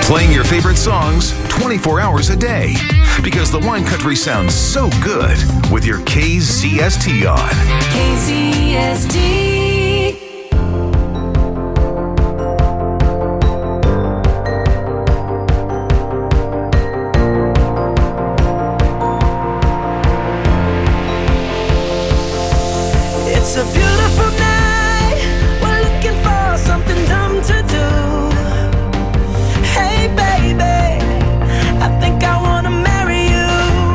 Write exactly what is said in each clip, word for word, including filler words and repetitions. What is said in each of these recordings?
Playing your favorite songs twenty-four hours a day. Because the wine country sounds so good with your K Z S T on. K Z S T. It's a beautiful night. We're looking for something dumb to do. Hey baby, I think I wanna marry you.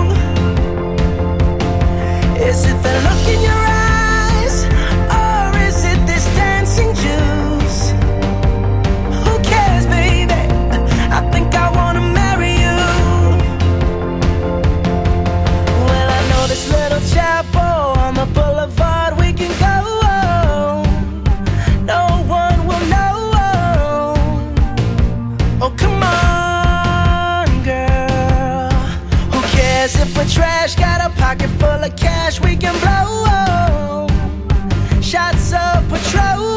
Is it the look in your eyes, or is it this dancing juice? Who cares, baby? I think I wanna marry you. Well, I know this little chapel on the boulevard we can go. No one will know. Oh, come on, girl. Who cares if we're trash? Got a pocket full of cash we can blow. Shots of Patrol,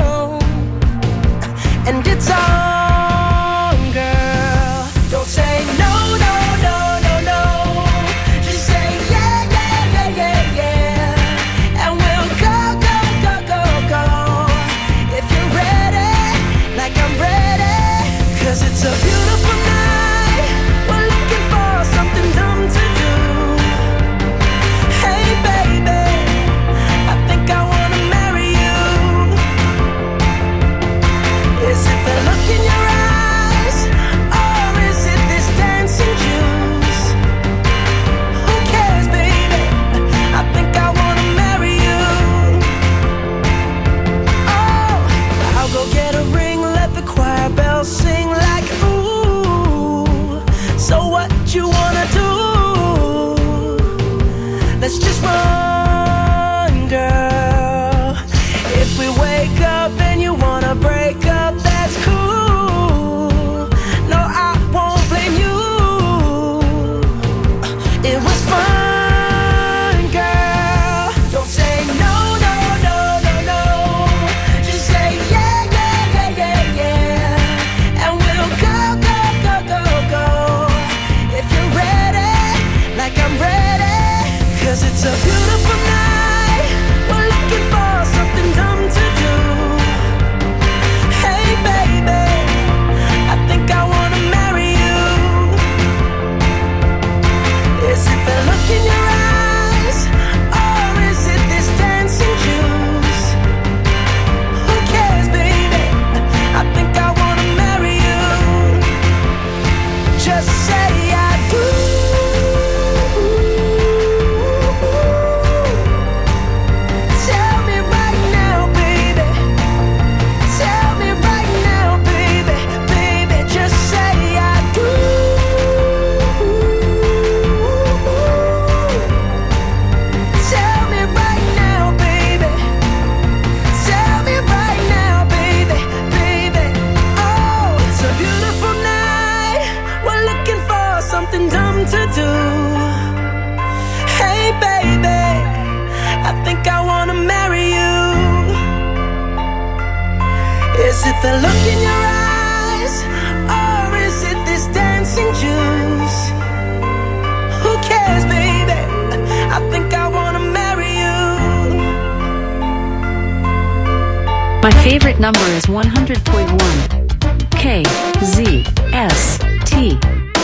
and it's on, girl. Don't say no, no, no, no, no. Just say yeah, yeah, yeah, yeah, yeah. And we'll go, go, go, go, go. If you're ready, like I'm ready. Cause it's a beautiful night. We're looking for something dumb to do. Hey baby, I think I wanna marry you. Is it the look in your eyes, or is it this dancing juice? Who cares, baby? I think I wanna marry you. Oh, I'll go get a ring, let the choir bells sing like ooh. So what you wanna do? Let's just run, girl. If we wake up and you wanna break up, that's cool. No, I won't blame you. It was fun, girl. Don't say no, no, no, no, no. Just say yeah, yeah, yeah, yeah, yeah. And we'll go, go, go, go, go. If you're ready, like I'm ready. Cause it's a beautiful night. We're looking for something dumb to do. Hey baby, I think I wanna marry you. Is it the look in your eyes, or is it this dancing juice? Who cares, baby? I think I wanna marry you. Just say I do. Tell me right now, baby. Tell me right now, baby. Baby, just say I do. Tell me right now, baby. Tell me right now, baby. Baby, oh, it's a beautiful night. We're looking for something dumb to do. Hey baby, I think I wanna marry you. Is it the look in your eyes, or is it this dancing juice? Who cares, baby? I think I wanna marry you. My favorite number is one hundred point one. K Z S T.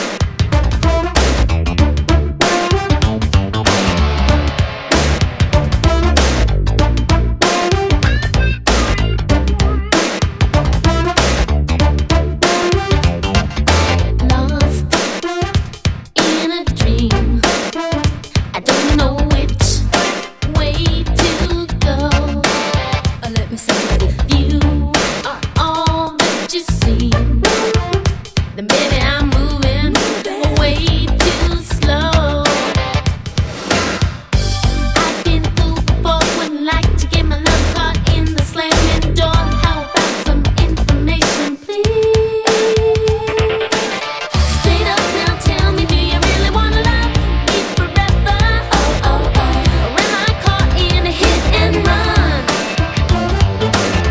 Lost in a dream. I don't know which way to go. Or let me say, if you are all that you seem, then maybe I'm moving way too slow. I've been fooled before, wouldn't like to get my love caught in the slamming door. How about some information, please? Straight up now, tell me, do you really wanna love me forever? Oh, oh, oh. Or am I caught in a hit and run?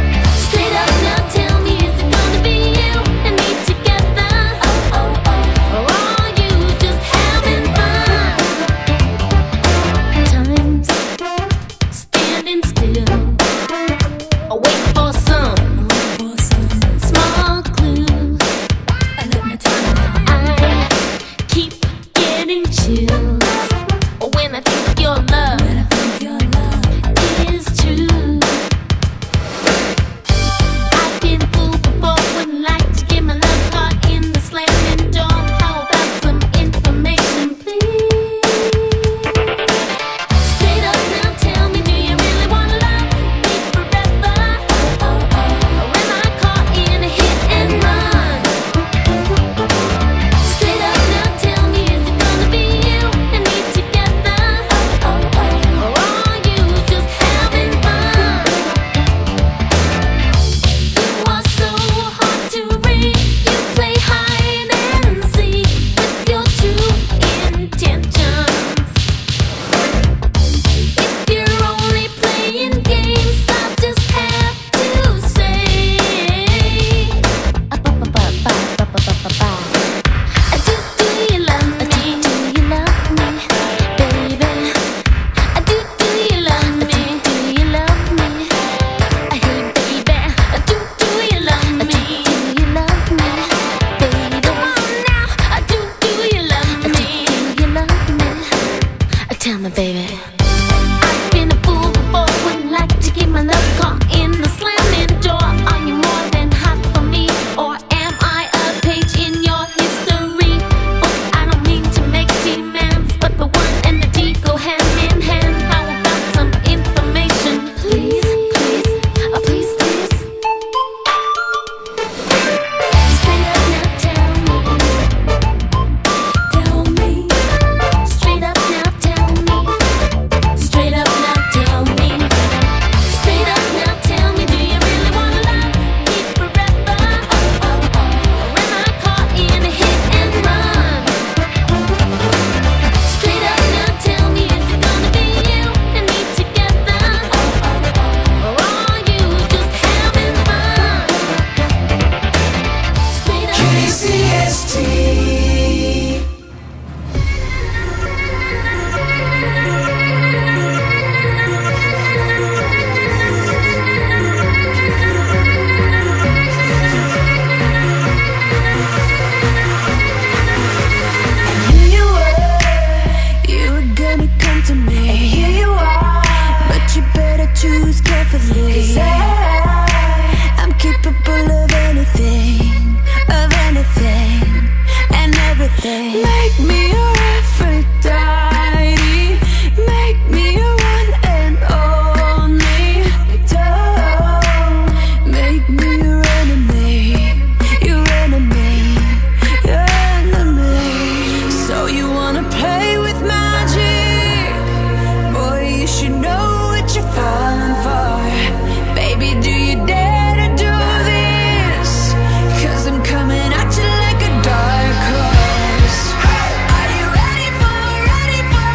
easily. 'Cause I, I'm capable of anything, of anything and everything. Make me your Aphrodite, make me your one and only. Don't make me your enemy, your enemy, your enemy. So you wanna play with magic? Boy, you should know what you're falling for. Baby, do you dare to do this? 'Cause I'm coming at you like a dark horse. Are you ready for, ready for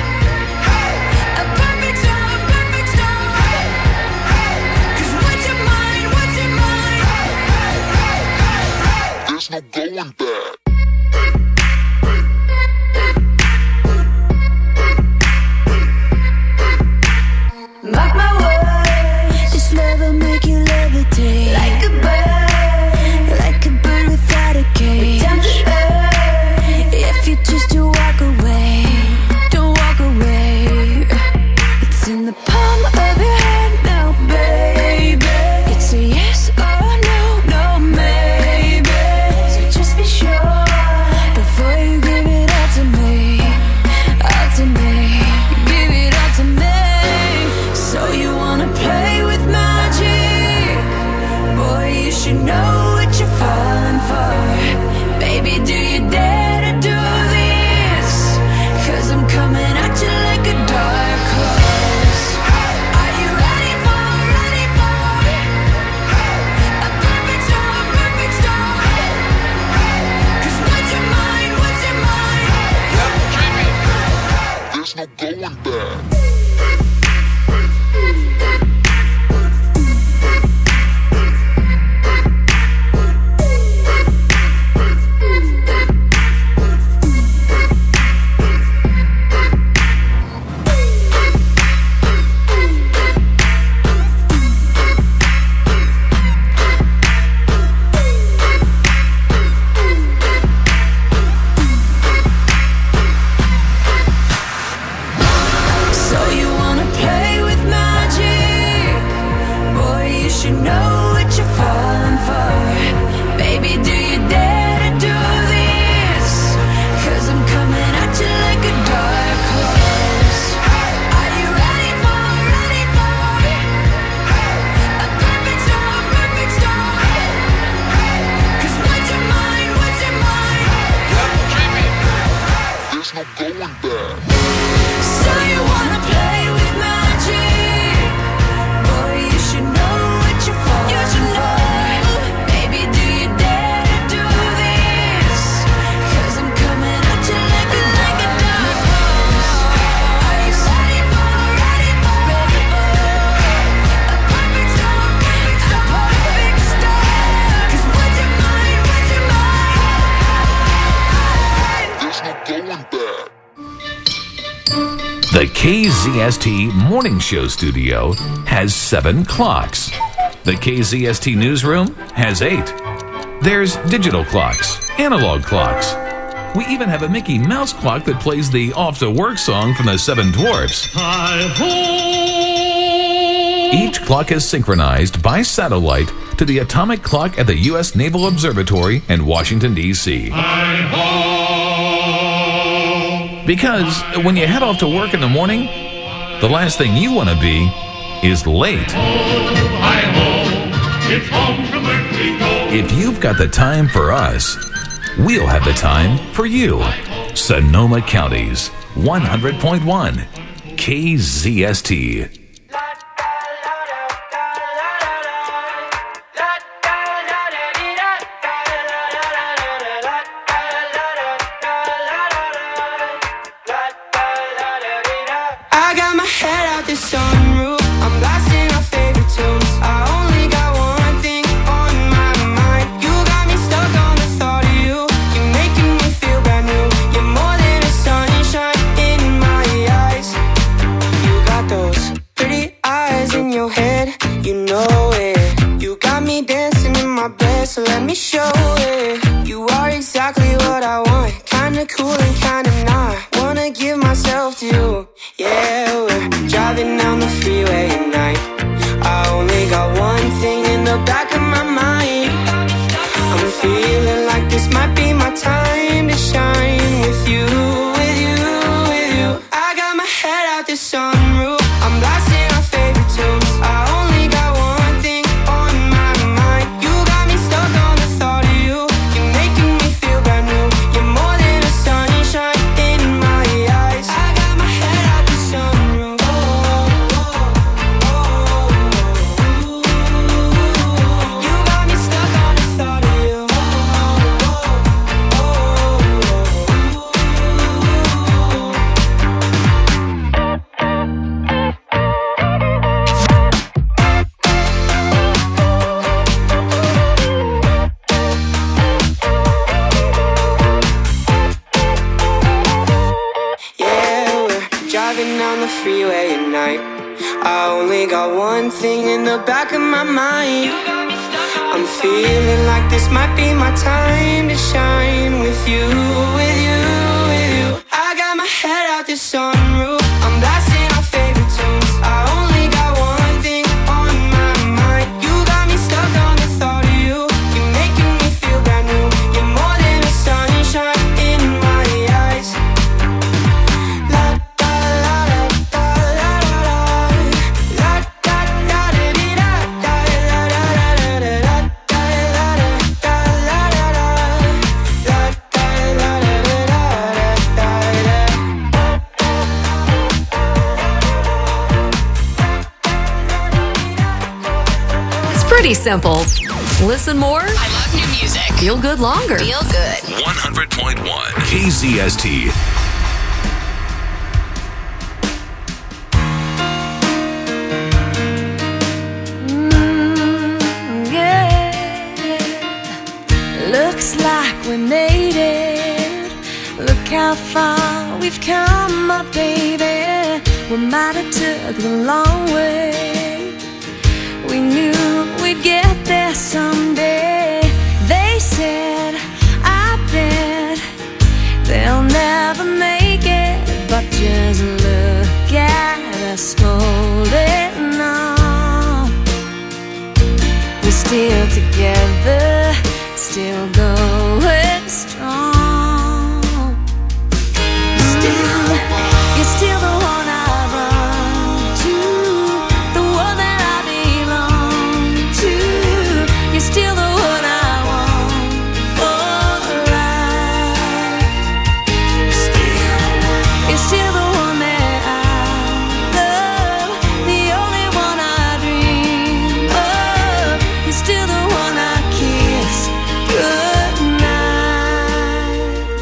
a perfect storm, perfect storm? 'Cause what's your mind, what's your mind? There's no going back. Mark my words, this love will make you levitate like a bird, like a bird without a cage. Down to earth, if you choose to walk away, don't walk away. It's in the palm of your hand now, baby. It's a yes or no, no maybe. So just be sure before you give it all to me, all to me. Give it all to me. So you wanna play with magic? Boy, you should know what you're falling for. Baby, do you dare to do this? 'Cause I'm coming at you like a dark horse. Are you ready for, ready for a perfect storm, perfect storm? 'Cause what's your mind, what's your mind? There's no going back. So you wanna play with magic? Boy, you should know what you're falling for. Baby, do you dare to do this? 'Cause I'm coming at you like a dark horse. Are you ready for, ready for a perfect storm, perfect storm? 'Cause what's your mind, what's your mind? There's no going back. So you wanna play with magic? Boy, you should know what you're falling for. Baby, do you dare to do this? 'Cause I'm coming at you like a, like a dark horse. Are you ready for, ready for, ready for a perfect storm, perfect storm, perfect storm? 'Cause what's your mind, what's your mind? There's no going back. The K Z S T Morning Show studio has seven clocks. The K Z S T newsroom has eight. There's digital clocks, analog clocks. We even have a Mickey Mouse clock that plays the Off to Work song from the Seven Dwarfs. Each clock is synchronized by satellite to the atomic clock at the U S Naval Observatory in Washington, D C Because when you head off to work in the morning, the last thing you want to be is late. If you've got the time for us, we'll have the time for you. Sonoma County's one hundred point one K Z S T. I got my head out the sunroof, I'm blasting our favorite tunes. I only got one thing on my mind. You got me stuck on the thought of you. You're making me feel brand new. You're more than a sunshine in my eyes. You got those pretty eyes in your head, you know it. You got me dancing in my bed, so let me show it. You are exactly what I want, kinda cool and kinda not. Wanna give myself to you. Yeah, we're driving down the freeway at night. I the back of my mind. I'm feeling like this might be my time to shine with you, with you, with you. I got my head out the sunroof, I'm blasting our favorite tunes. I only got one thing on my mind. You got me stuck on the thought of you. You're making me feel brand new. You're more than a sunshine in my eyes. I got my head out the sunroof. Oh, oh, oh, oh. You got me stuck on the thought of you. Oh, oh, yeah, we're driving down the freeway at night. I only got one thing in the back of my mind. I'm feeling like this might be my time to shine with you, with you, with you. I got my head out the sunroof, I'm blasting our favorite tunes. I only got one thing on my mind. You got me stuck on the thought of you. You're making me feel brand new. You're more than a sunshine in my eyes. La da la da da la la la da da da dee da da la la la la la da la la da la la la la da la la la It's pretty simple. Listen more, I love new music. feel good longer. Feel good. one hundred point one K Z S T. Looks like we made it. Look how far we've come, my baby. We might have took the long way. We knew we'd get there someday. They said, I bet they'll never make it. But just look at us holding on. We're still together, still going strong. Still, you're still the one I run to, the one that I belong to. You're still the one I want for life. Still, you're still the one that I love, the only one I dream of. You're still the one I kiss goodnight.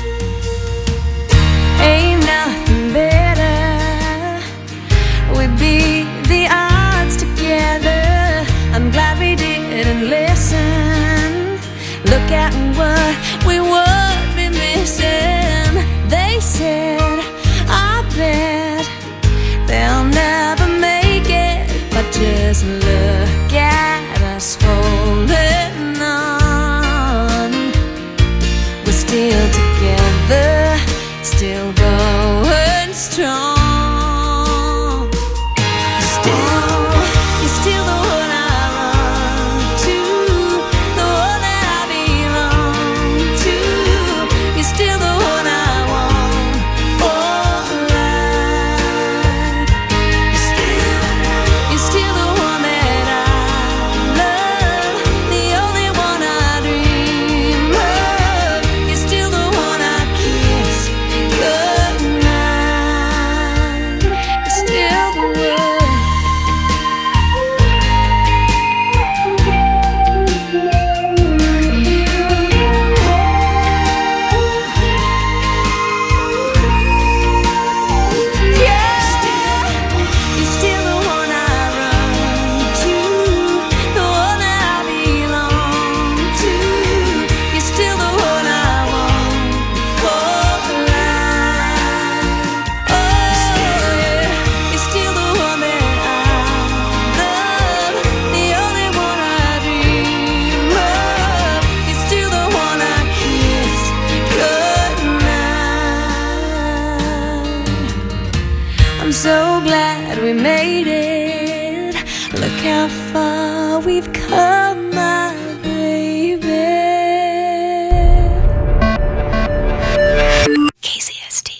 Ain't nothing better. We beat the odds together. I'm glad we didn't listen. Look at what we would be missing. They said, I bet they'll never make it. But just look at us holding on. We're still together, still going strong. Still, you're still the one I run to, the one that I belong to. You're still the one I want for life. Still, you're still the one that I love, the only one I dream of. You're still the one I kiss goodnight. You're still the one. You're still the one I run to, the one that I belong to. You're still the one I want for life. Oh yeah, you're still the one that I love, the only one I dream of. You're still the one I kiss goodnight. I'm so glad we made it. Look how far far we've come, my baby. K Z S T.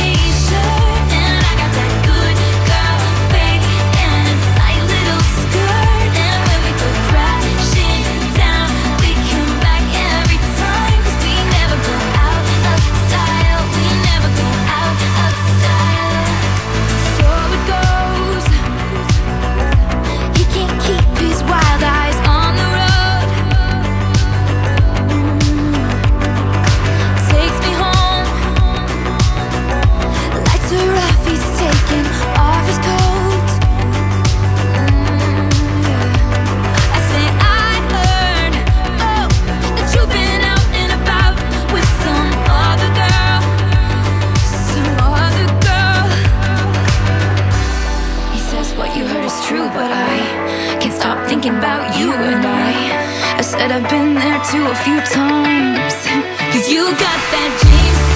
Good girl, fake and a tight little skirt. thinking about you and I. I said I've been there too a few times. Cause you got that James